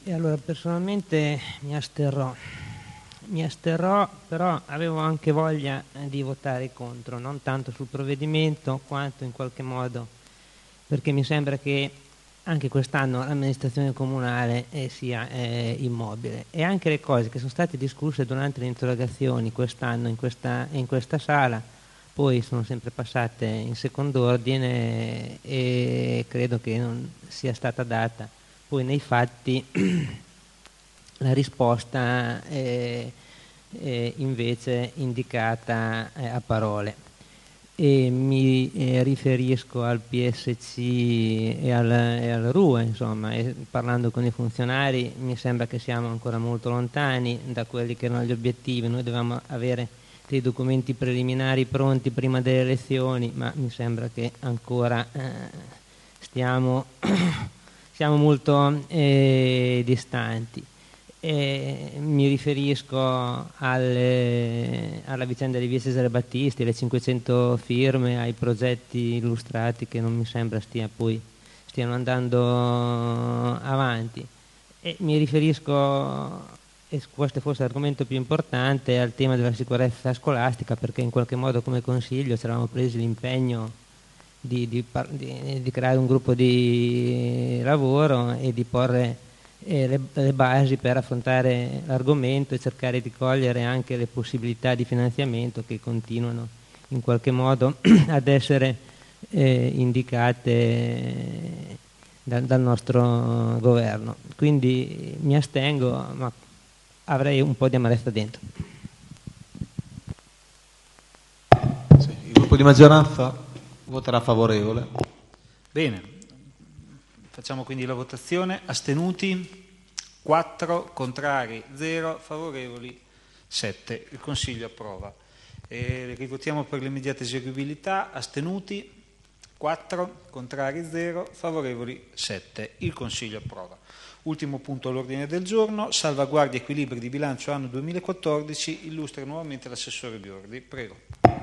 E allora personalmente mi asterrò, però avevo anche voglia di votare contro, non tanto sul provvedimento quanto in qualche modo, perché mi sembra che anche quest'anno l'amministrazione comunale sia immobile, e anche le cose che sono state discusse durante le interrogazioni quest'anno in questa sala poi sono sempre passate in secondo ordine, e credo che non sia stata data poi nei fatti la risposta invece indicata a parole. E mi riferisco al PSC e al RUE, insomma, e parlando con i funzionari mi sembra che siamo ancora molto lontani da quelli che erano gli obiettivi. Noi dovevamo avere dei documenti preliminari pronti prima delle elezioni, ma mi sembra che ancora siamo molto distanti. Mi riferisco alla vicenda di via Cesare Battisti, alle 500 firme, ai progetti illustrati che non mi sembra stiano andando avanti. E mi riferisco, e questo è forse l'argomento più importante, al tema della sicurezza scolastica, perché in qualche modo come Consiglio ci eravamo presi l'impegno di creare un gruppo di lavoro e di porre le basi per affrontare l'argomento e cercare di cogliere anche le possibilità di finanziamento che continuano in qualche modo ad essere indicate dal nostro governo. Quindi mi astengo, ma avrei un po' di amarezza dentro. Sì, il gruppo di maggioranza voterà favorevole. Bene, facciamo quindi la votazione. Astenuti 4, contrari 0, favorevoli 7. Il Consiglio approva. Rivotiamo per l'immediata eseguibilità. Astenuti 4, contrari 0, favorevoli 7. Il Consiglio approva. Ultimo punto all'ordine del giorno, salvaguardia e equilibrio di bilancio anno 2014. Illustra nuovamente l'assessore Biordi. Prego.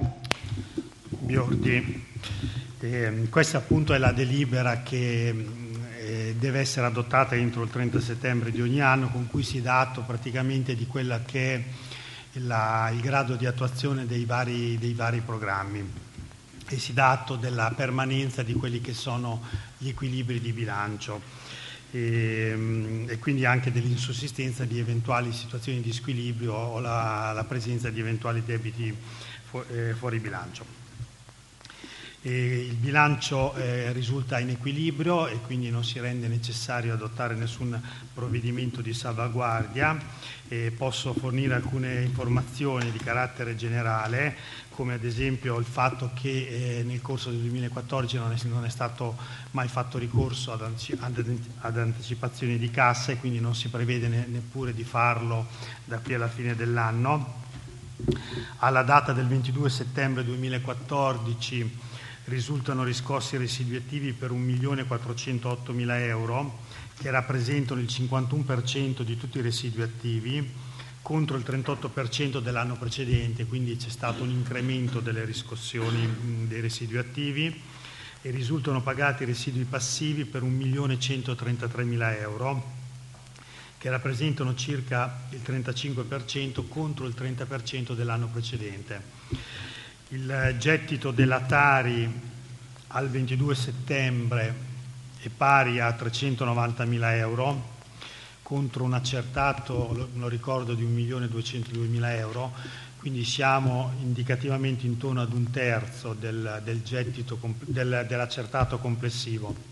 Biordi, questa appunto è la delibera che deve essere adottata entro il 30 settembre di ogni anno, con cui si dà atto praticamente di quella che è il grado di attuazione dei vari programmi, e si dà atto della permanenza di quelli che sono gli equilibri di bilancio e quindi anche dell'insussistenza di eventuali situazioni di squilibrio o la presenza di eventuali debiti fuori bilancio. Il bilancio risulta in equilibrio e quindi non si rende necessario adottare nessun provvedimento di salvaguardia. Posso fornire alcune informazioni di carattere generale, come ad esempio il fatto che nel corso del 2014 non è stato mai fatto ricorso ad anticipazioni di cassa, e quindi non si prevede neppure di farlo da qui alla fine dell'anno. Alla data del 22 settembre 2014 risultano riscossi residui attivi per 1.408.000 euro, che rappresentano il 51% di tutti i residui attivi, contro il 38% dell'anno precedente, quindi c'è stato un incremento delle riscossioni dei residui attivi, e risultano pagati residui passivi per 1.133.000 euro, che rappresentano circa il 35% contro il 30% dell'anno precedente. Il gettito della Tari al 22 settembre è pari a 390.000 euro contro un accertato, lo ricordo, di 1.202.000 euro, quindi siamo indicativamente intorno ad un terzo del gettito dell'accertato complessivo.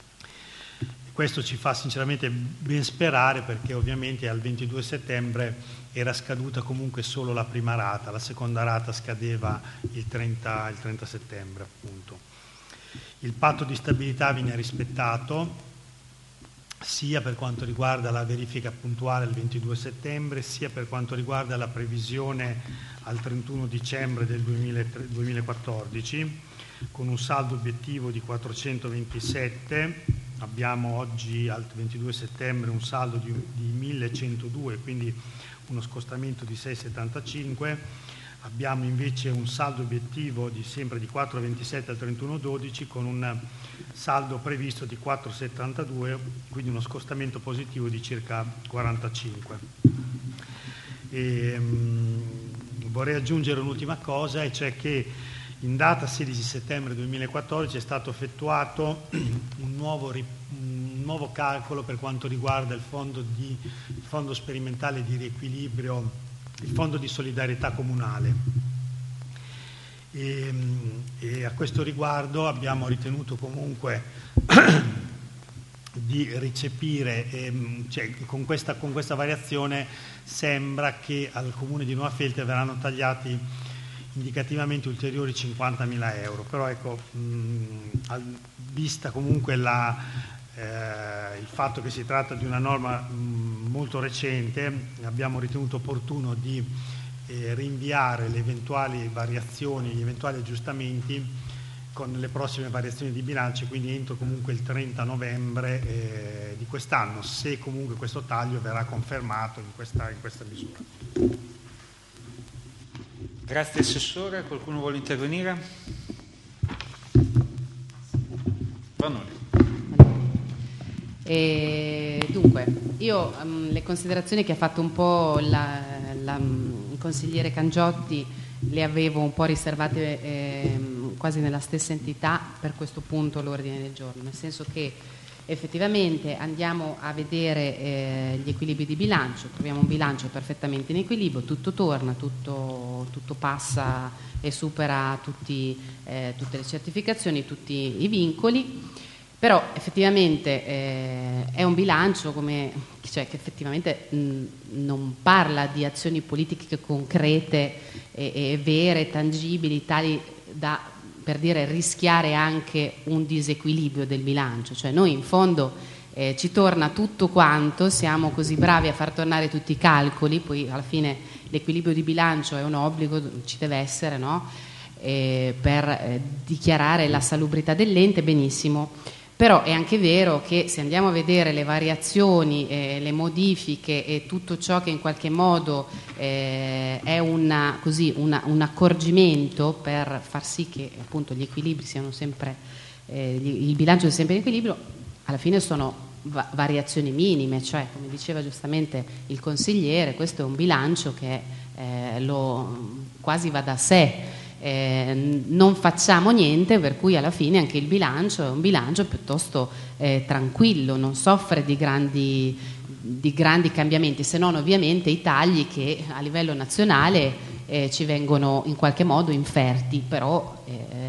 Questo ci fa sinceramente ben sperare, perché ovviamente al 22 settembre era scaduta comunque solo la prima rata, la seconda rata scadeva il 30 settembre appunto. Il patto di stabilità viene rispettato sia per quanto riguarda la verifica puntuale il 22 settembre, sia per quanto riguarda la previsione al 31 dicembre del 2014, con un saldo obiettivo di 427. Abbiamo oggi al 22 settembre un saldo di 1102, quindi uno scostamento di 6,75. Abbiamo invece un saldo obiettivo sempre di 4,27 al 31/12 con un saldo previsto di 4,72, quindi uno scostamento positivo di circa 45. Vorrei aggiungere un'ultima cosa, e cioè che in data 16 settembre 2014 è stato effettuato un nuovo calcolo per quanto riguarda il fondo sperimentale di riequilibrio, il fondo di solidarietà comunale, e a questo riguardo abbiamo ritenuto comunque di recepire, cioè con questa variazione sembra che al Comune di Nuova Feltre verranno tagliati indicativamente ulteriori 50.000 euro, però ecco, vista comunque il fatto che si tratta di una norma molto recente, abbiamo ritenuto opportuno di rinviare le eventuali variazioni, gli eventuali aggiustamenti con le prossime variazioni di bilancio, quindi entro comunque il 30 novembre di quest'anno, se comunque questo taglio verrà confermato in questa misura. Grazie Assessore, qualcuno vuole intervenire? Vanoni. Dunque, io le considerazioni che ha fatto un po' il consigliere Cangiotti le avevo un po' riservate quasi nella stessa entità per questo punto l'ordine del giorno, nel senso che effettivamente andiamo a vedere gli equilibri di bilancio, troviamo un bilancio perfettamente in equilibrio, tutto torna, tutto passa e supera tutte le certificazioni, tutti i vincoli. Però effettivamente è un bilancio che effettivamente non parla di azioni politiche concrete e vere, tangibili, tali da, per dire, rischiare anche un disequilibrio del bilancio. Cioè noi in fondo ci torna tutto quanto, siamo così bravi a far tornare tutti i calcoli, poi alla fine l'equilibrio di bilancio è un obbligo, ci deve essere, no? Per dichiarare la salubrità dell'ente, benissimo. Però è anche vero che se andiamo a vedere le variazioni, le modifiche e tutto ciò che in qualche modo è un accorgimento per far sì che appunto gli equilibri siano sempre, il bilancio sia sempre in equilibrio, alla fine sono variazioni minime, cioè come diceva giustamente il consigliere, questo è un bilancio che quasi va da sé. Non facciamo niente, per cui alla fine anche il bilancio è un bilancio piuttosto tranquillo, non soffre di grandi cambiamenti, se non ovviamente i tagli che a livello nazionale ci vengono in qualche modo inferti, però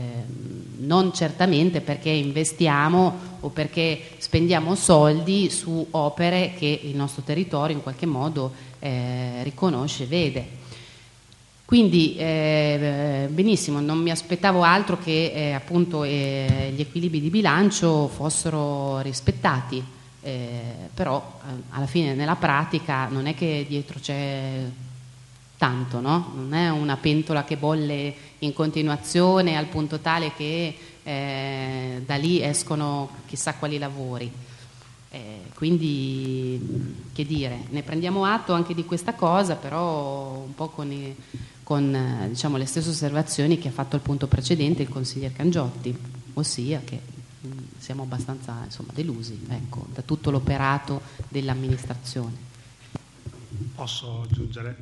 non certamente perché investiamo o perché spendiamo soldi su opere che il nostro territorio in qualche modo riconosce e vede. Quindi benissimo, non mi aspettavo altro che appunto gli equilibri di bilancio fossero rispettati, però alla fine nella pratica non è che dietro c'è tanto, no? Non è una pentola che bolle in continuazione al punto tale che da lì escono chissà quali lavori. Quindi che dire, ne prendiamo atto anche di questa cosa, però un po' con diciamo, le stesse osservazioni che ha fatto al punto precedente il consigliere Cangiotti, ossia che siamo abbastanza delusi, ecco, da tutto l'operato dell'amministrazione. Posso aggiungere?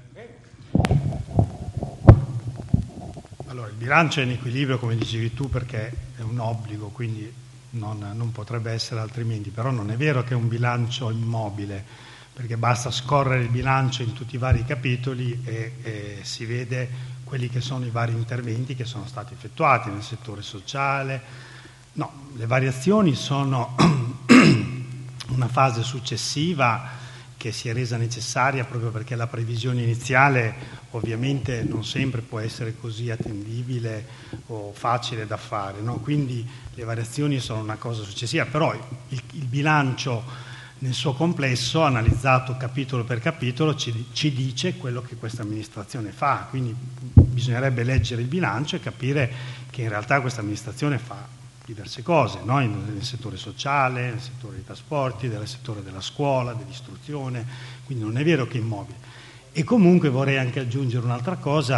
Allora, il bilancio è in equilibrio, come dicevi tu, perché è un obbligo, quindi non potrebbe essere altrimenti, però non è vero che è un bilancio immobile, perché basta scorrere il bilancio in tutti i vari capitoli e si vede quelli che sono i vari interventi che sono stati effettuati nel settore sociale. No, le variazioni sono una fase successiva che si è resa necessaria proprio perché la previsione iniziale ovviamente non sempre può essere così attendibile o facile da fare, no? Quindi le variazioni sono una cosa successiva, però il bilancio nel suo complesso, analizzato capitolo per capitolo, ci dice quello che questa amministrazione fa, quindi bisognerebbe leggere il bilancio e capire che in realtà questa amministrazione fa diverse cose, no? Nel settore sociale, nel settore dei trasporti, nel settore della scuola, dell'istruzione, quindi non è vero che è immobile. E comunque vorrei anche aggiungere un'altra cosa,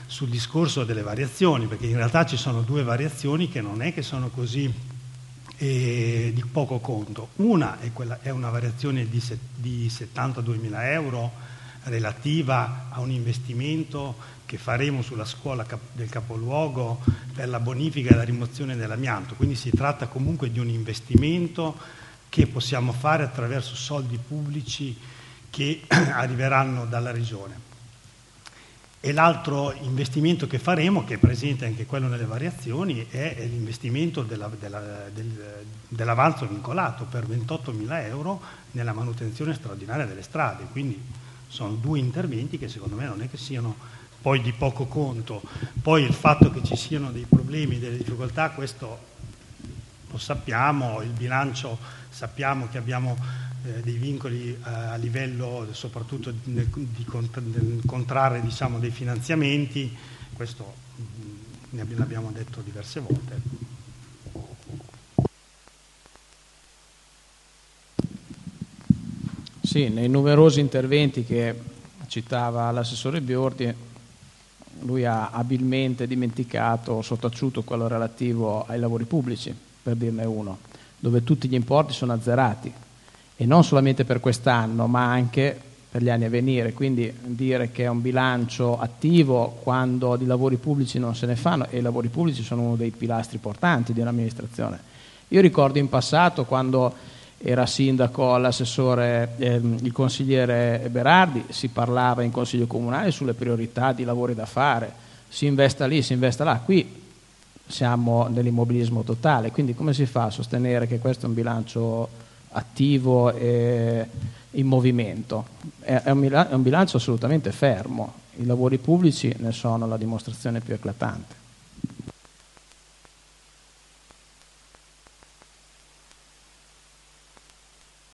sul discorso delle variazioni, perché in realtà ci sono due variazioni che non è che sono così di poco conto. Una è una variazione di 72.000 euro relativa a un investimento che faremo sulla scuola del capoluogo per la bonifica e la rimozione dell'amianto, quindi si tratta comunque di un investimento che possiamo fare attraverso soldi pubblici che arriveranno dalla Regione. E l'altro investimento che faremo, che è presente anche quello nelle variazioni, è l'investimento dell'avanzo vincolato per 28.000 euro nella manutenzione straordinaria delle strade. Quindi sono due interventi che secondo me non è che siano poi di poco conto. Poi il fatto che ci siano dei problemi, delle difficoltà, questo lo sappiamo, il bilancio sappiamo che abbiamo dei vincoli a livello soprattutto nel contrarre, diciamo, dei finanziamenti, questo ne abbiamo detto diverse volte. Sì, nei numerosi interventi che citava l'assessore Biordi, lui ha abilmente dimenticato o sottaciuto quello relativo ai lavori pubblici, per dirne uno, dove tutti gli importi sono azzerati, e non solamente per quest'anno ma anche per gli anni a venire. Quindi dire che è un bilancio attivo quando di lavori pubblici non se ne fanno, e i lavori pubblici sono uno dei pilastri portanti di un'amministrazione. Io ricordo in passato, quando era sindaco l'assessore, il consigliere Berardi, si parlava in consiglio comunale sulle priorità di lavori da fare, si investa lì, si investa là. Qui siamo nell'immobilismo totale, quindi come si fa a sostenere che questo è un bilancio attivo e in movimento? È un bilancio assolutamente fermo. I lavori pubblici ne sono la dimostrazione più eclatante.